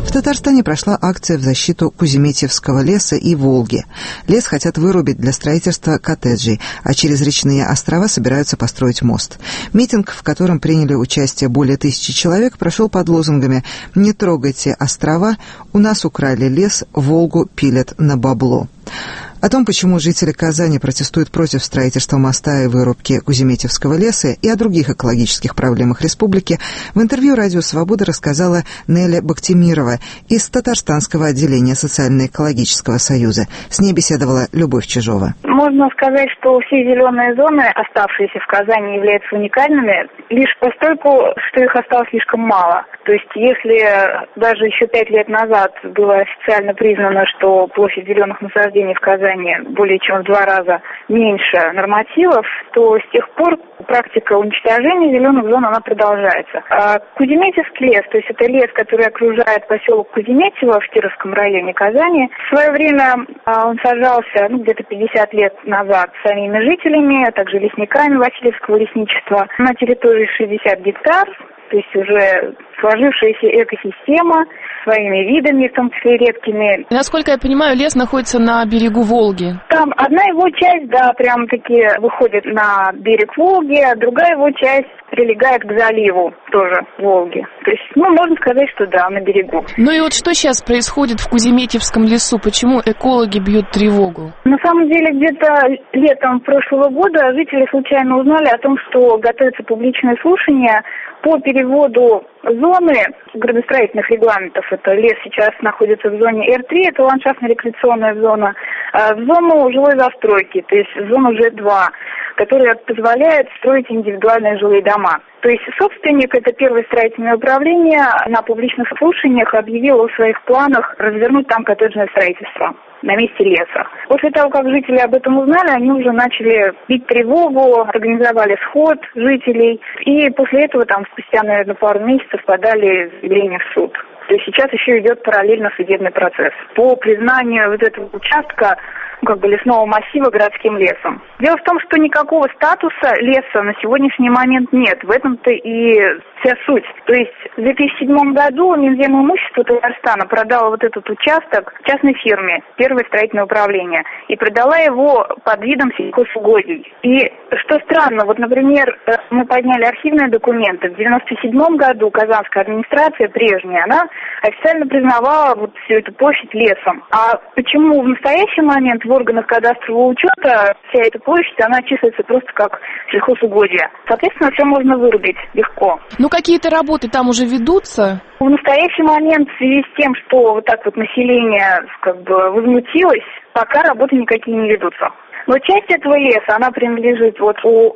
В Татарстане прошла акция в защиту Куземетьевского леса и Волги. Лес хотят вырубить для строительства коттеджей, а через речные острова собираются построить мост. Митинг, в котором приняли участие более 1000 человек, прошел под лозунгами «Не трогайте острова», «У нас украли лес», «Волгу пилят на бабло». О том, почему жители Казани протестуют против строительства моста и вырубки Куземетьевского леса и о других экологических проблемах республики, в интервью «Радио Свобода» рассказала Неля Бактимирова из Татарстанского отделения Социально-экологического союза. С ней беседовала Любовь Чижова. Можно сказать, что все зеленые зоны, оставшиеся в Казани, являются уникальными, лишь постольку, что их осталось слишком мало. То есть, если даже еще 5 лет назад было официально признано, что площадь зеленых насаждений в Казани более чем в 2 раза меньше нормативов, то с тех пор практика уничтожения зеленых зон, она продолжается. А Куземетьевский лес, то есть это лес, который окружает поселок Куземетьево в Кировском районе Казани, в свое время он сажался где-то 50 лет назад самими жителями, а также лесниками Васильевского лесничества на территории 60 гектар, то есть уже сложившаяся экосистема своими видами, в том числе редкими. Насколько я понимаю, лес находится на берегу Волги. Там одна его часть, да, прям-таки выходит на берег Волги, а другая его часть прилегает к заливу тоже Волги. То есть, можно сказать, что да, на берегу. Ну и вот что сейчас происходит в Куземетьевском лесу? Почему экологи бьют тревогу? На самом деле, где-то летом прошлого года жители случайно узнали о том, что готовится публичное слушание по переводу зоны градостроительных регламентов. Это лес сейчас находится в зоне Р3, это ландшафтно-рекреационная зона, в зону жилой застройки, то есть в зону Ж2, которая позволяет строить индивидуальные жилые дома. То есть собственник, это первое строительное управление, на публичных слушаниях объявил о своих планах развернуть там коттеджное строительство на месте леса. После того, как жители об этом узнали, они уже начали бить тревогу, организовали сход жителей, и после этого спустя, наверное, пару месяцев подали заявление в суд. То есть сейчас еще идет параллельно судебный процесс по признанию этого участка лесного массива городским лесом. Дело в том, что никакого статуса леса на сегодняшний момент нет. В этом-то и вся суть. То есть в 2007 году Минземимущество Татарстана продало этот участок частной фирме, первое строительное управление, и продала его под видом сельхозугодий. И что странно, например, мы подняли архивные документы. В 1997 году Казанская администрация прежняя, она официально признавала всю эту площадь лесом. А почему в настоящий момент в органах кадастрового учета вся эта площадь, она числится просто как сельхозугодие? Соответственно, все можно вырубить легко. Какие-то работы там уже ведутся? В настоящий момент, в связи с тем, что население возмутилось, пока работы никакие не ведутся. Но часть этого леса, она принадлежит у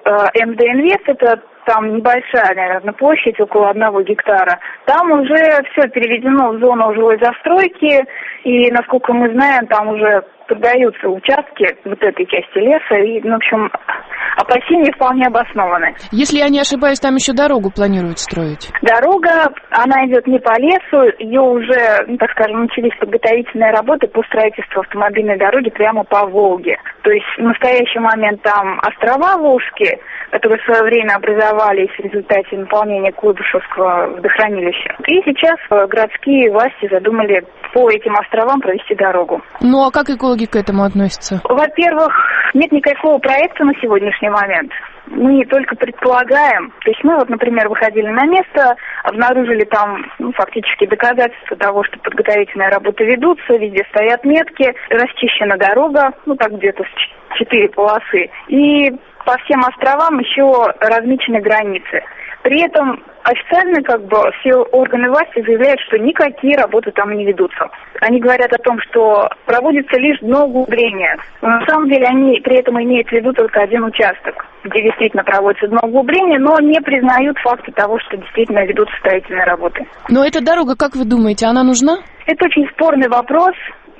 МД Инвест, это там небольшая, наверное, площадь, около 1 гектара. Там уже все переведено в зону жилой застройки, и, насколько мы знаем, там уже продаются участки этой части леса, и, в общем, опасения вполне обоснованы. Если я не ошибаюсь, там еще дорогу планируют строить? Дорога, она идет не по лесу, ее уже, начались подготовительные работы по строительству автомобильной дороги прямо по Волге. То есть в настоящий момент там острова волжские, которые в свое время образовались в результате наполнения Куйбышевского водохранилища. И сейчас городские власти задумали по этим островам провести дорогу. А как экологи к этому относятся? Во-первых, нет никакого проекта на сегодняшний момент. Мы только предполагаем. То есть мы, например, выходили на место, обнаружили там фактически доказательства того, что подготовительные работы ведутся, везде стоят метки, расчищена дорога, где-то 4 полосы. И по всем островам еще размечены границы. При этом официально все органы власти заявляют, что никакие работы там не ведутся. Они говорят о том, что проводится лишь дноуглубление. Но на самом деле они при этом имеют в виду только один участок, где действительно проводится дноуглубление, но не признают факта того, что действительно ведутся строительные работы. Но эта дорога, как вы думаете, она нужна? Это очень спорный вопрос.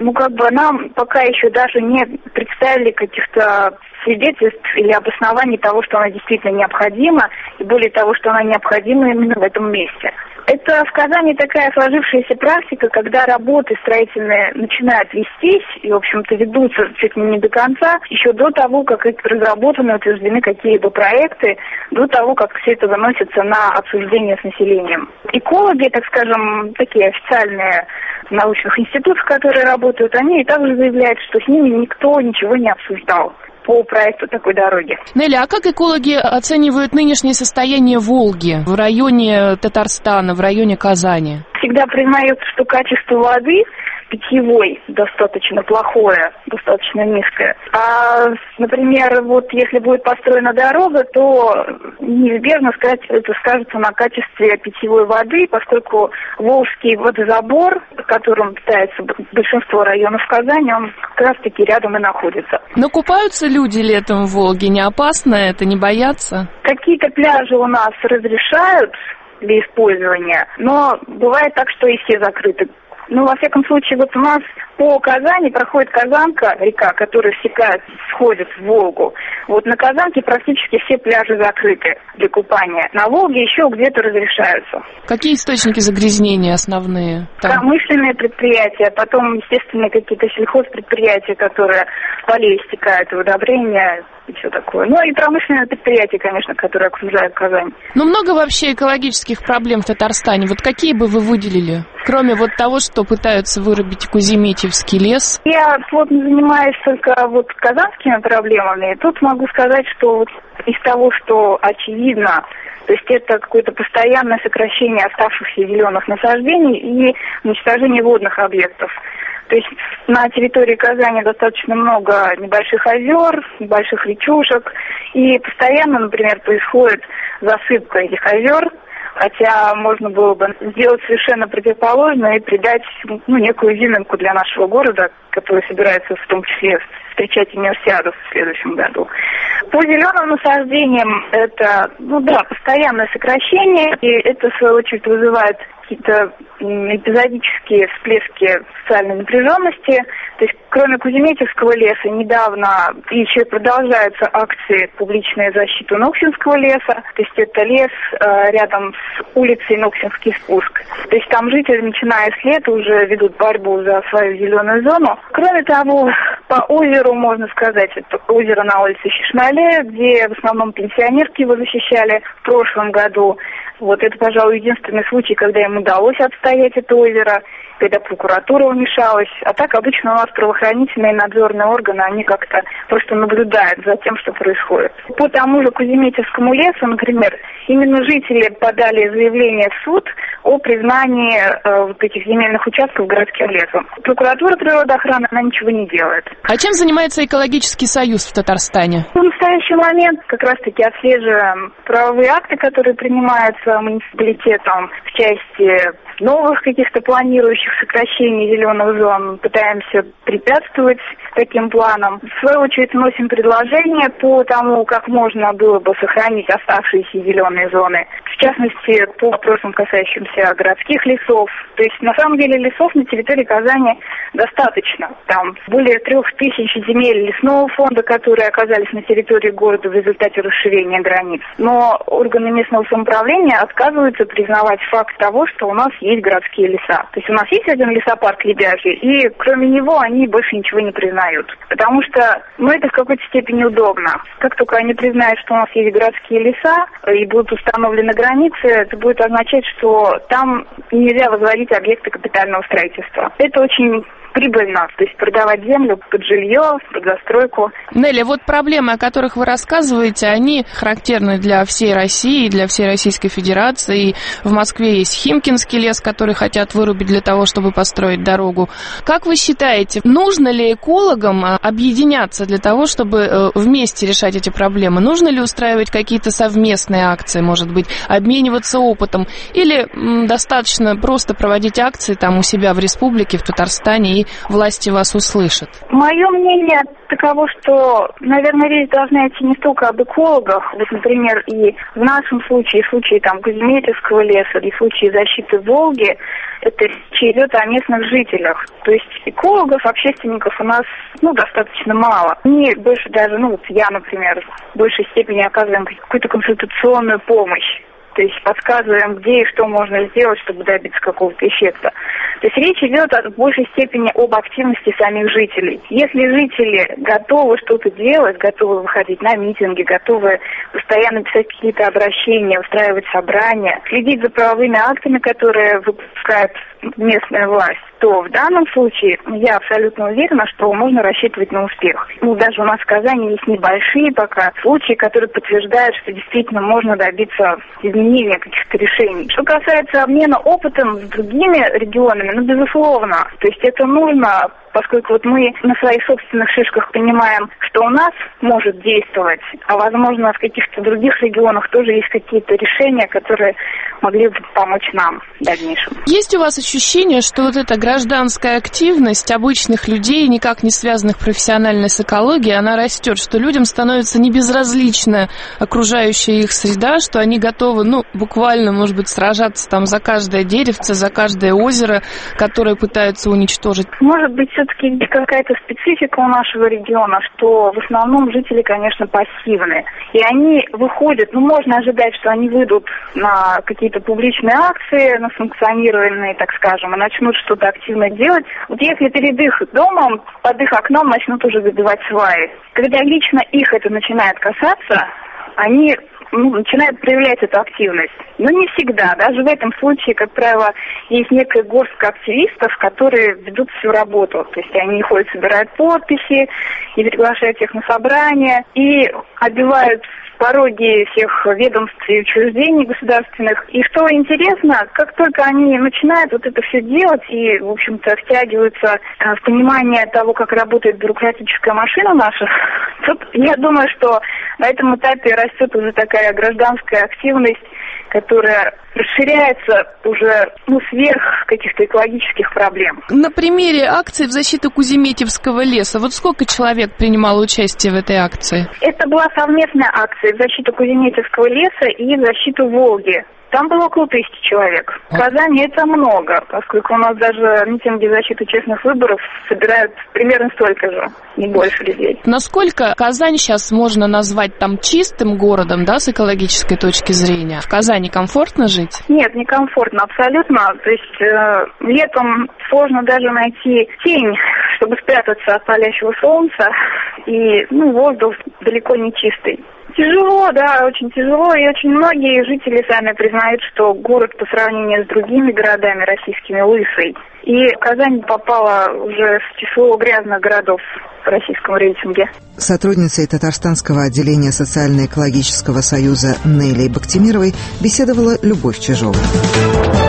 Нам пока еще даже не представили каких-то свидетельств или обоснований того, что она действительно необходима, и более того, что она необходима именно в этом месте. Это в Казани такая сложившаяся практика, когда работы строительные начинают вестись и, в общем-то, ведутся чуть ли не до конца, еще до того, как разработаны, утверждены какие-то проекты, до того, как все это выносится на обсуждение с населением. Экологи, так скажем, такие официальные научных институтов, которые работают, они и также заявляют, что с ними никто ничего не обсуждал по проекту такой дороги. Нелли, а как экологи оценивают нынешнее состояние Волги в районе Татарстана, в районе Казани? Всегда признается, что качество воды питьевой достаточно плохое, достаточно низкое. А, например, вот если будет построена дорога, то неизбежно это скажется на качестве питьевой воды, поскольку Волжский водозабор, которым питается большинство районов Казани, он как раз-таки рядом и находится. Но купаются люди летом в Волге? Не опасно это, не боятся? Какие-то пляжи у нас разрешают для использования, но бывает так, что и все закрыты. Ну, во всяком случае, вот у нас по Казани проходит Казанка, река, которая сходит в Волгу. Вот на Казанке практически все пляжи закрыты для купания. На Волге еще где-то разрешаются. Какие источники загрязнения основные там? Промышленные предприятия, потом, естественно, какие-то сельхозпредприятия, которые в поле истекают, удобрения и все такое. Ну и промышленные предприятия, конечно, которые окружают Казань. Ну, много вообще экологических проблем в Татарстане. Вот какие бы вы выделили? Кроме вот того, что пытаются вырубить Куземетьевский лес. Я плотно занимаюсь только вот казанскими проблемами. Тут могу сказать, что вот из того, что очевидно, то есть это какое-то постоянное сокращение оставшихся зеленых насаждений и уничтожение водных объектов. То есть на территории Казани достаточно много небольших озер, небольших речушек, и постоянно, например, происходит засыпка этих озер, хотя можно было бы сделать совершенно противоположное и придать некую изюминку для нашего города, который собирается в том числе встречать универсиаду в следующем году. По зеленым насаждениям это, постоянное сокращение, и это, в свою очередь, вызывает какие-то эпизодические всплески социальной напряженности. То есть, кроме Куземетьевского леса, недавно еще продолжаются акции публичной защиты Ноксинского леса. То есть, это лес рядом с улицей Ноксинский спуск. То есть, там жители, начиная с лета, уже ведут борьбу за свою зеленую зону. Кроме того, по озеру, можно сказать, это озеро на улице Шишмале, где в основном пенсионерки его защищали в прошлом году. Вот это, пожалуй, единственный случай, когда им удалось отстоять это озеро, когда прокуратура вмешалась. А так обычно у нас правоохранительные и надзорные органы, они как-то просто наблюдают за тем, что происходит. По тому же Куземетьевскому лесу, например, именно жители подали заявление в суд о признании вот этих земельных участков городским лесом. Прокуратура природоохраны, она ничего не делает. А чем занимается экологический союз в Татарстане? В настоящий момент как раз-таки отслеживаем правовые акты, которые принимаются муниципалитетом в части новых каких-то планирующих сокращений зеленых зон. Пытаемся препятствовать таким планам. В свою очередь вносим предложения по тому, как можно было бы сохранить оставшиеся зеленые зоны. В частности, по вопросам, касающимся городских лесов. То есть, на самом деле, лесов на территории Казани достаточно. Там более 3000 земель лесного фонда, которые оказались на территории города в результате расширения границ. Но органы местного самоуправления отказываются признавать факт того, что у нас есть городские леса. То есть у нас есть один лесопарк Лебяжий, и кроме него они больше ничего не признают. Потому что, это в какой-то степени удобно. Как только они признают, что у нас есть городские леса и будут установлены границы, это будет означать, что там нельзя возводить объекты капитального строительства. Это очень прибыльно, то есть продавать землю под жилье, под застройку. Нелли, вот проблемы, о которых вы рассказываете, они характерны для всей России, для всей Российской Федерации. И в Москве есть Химкинский лес, который хотят вырубить для того, чтобы построить дорогу. Как вы считаете, нужно ли экологам объединяться для того, чтобы вместе решать эти проблемы? Нужно ли устраивать какие-то совместные акции, может быть, обмениваться опытом? Или достаточно просто проводить акции там у себя в республике, в Татарстане, и власти вас услышат? Мое мнение таково, что, наверное, речь должна идти не столько об экологах. Вот, например, и в нашем случае, в случае Куземетьевского леса, или в случае защиты Волги, это речь идет о местных жителях. То есть экологов, общественников у нас, достаточно мало. Мы больше даже, я, например, в большей степени оказываем какую-то консультационную помощь то есть подсказываем, где и что можно сделать, чтобы добиться какого-то эффекта. То есть речь идет в большей степени об активности самих жителей. Если жители готовы что-то делать, готовы выходить на митинги, готовы постоянно писать какие-то обращения, устраивать собрания, следить за правовыми актами, которые выпускает местная власть, то в данном случае я абсолютно уверена, что можно рассчитывать на успех. Даже у нас в Казани есть небольшие пока случаи, которые подтверждают, что действительно можно добиться изменения каких-то решений. Что касается обмена опытом с другими регионами, безусловно, то есть это нужно, поскольку мы на своих собственных шишках понимаем, что у нас может действовать, а возможно в каких-то других регионах тоже есть какие-то решения, которые могли бы помочь нам в дальнейшем. Есть у вас ощущение, что вот эта гражданская активность обычных людей, никак не связанных профессионально с экологией, она растет, что людям становится небезразлична окружающая их среда, что они готовы, буквально, может быть, сражаться там за каждое деревце, за каждое озеро, которое пытаются уничтожить? Может быть, все-таки какая-то специфика у нашего региона, что в основном жители, конечно, пассивны. И они выходят, можно ожидать, что они выйдут на какие-то публичные акции, на санкционированные, так скажем, и начнут что-то активно делать. Вот если перед их домом, под их окном начнут уже забивать сваи. Когда лично их это начинает касаться, они начинают проявлять эту активность. Но не всегда. Даже в этом случае, как правило, есть некая горстка активистов, которые ведут всю работу. То есть они ходят, собирают подписи и приглашают всех на собрания, и оббивают пороги всех ведомств и учреждений государственных. И что интересно, как только они начинают вот это все делать и, в общем-то, втягиваются в понимание того, как работает бюрократическая машина наша, тут я думаю, что на этом этапе растет уже такая гражданская активность, которая расширяется уже сверх каких-то экологических проблем. На примере акции в защиту Куземетьевского леса, вот сколько человек принимало участие в этой акции? Это была совместная акция в защиту Куземетьевского леса и в защиту Волги. Там было около 1000 человек. В Казани это много, поскольку у нас даже митинги в защиту честных выборов собирают примерно столько же, не больше людей. Насколько Казань сейчас можно назвать там чистым городом, с экологической точки зрения? В Казани комфортно жить? Нет, не комфортно абсолютно. То есть летом сложно даже найти тень, чтобы спрятаться от палящего солнца, и воздух далеко не чистый. Тяжело, да, очень тяжело, и очень многие жители сами признают, что город по сравнению с другими городами российскими лысый. И Казань попала уже в число грязных городов в российском рейтинге. С сотрудницей Татарстанского отделения Социально-экологического союза Нелей Бактимировой беседовала Любовь Чижова.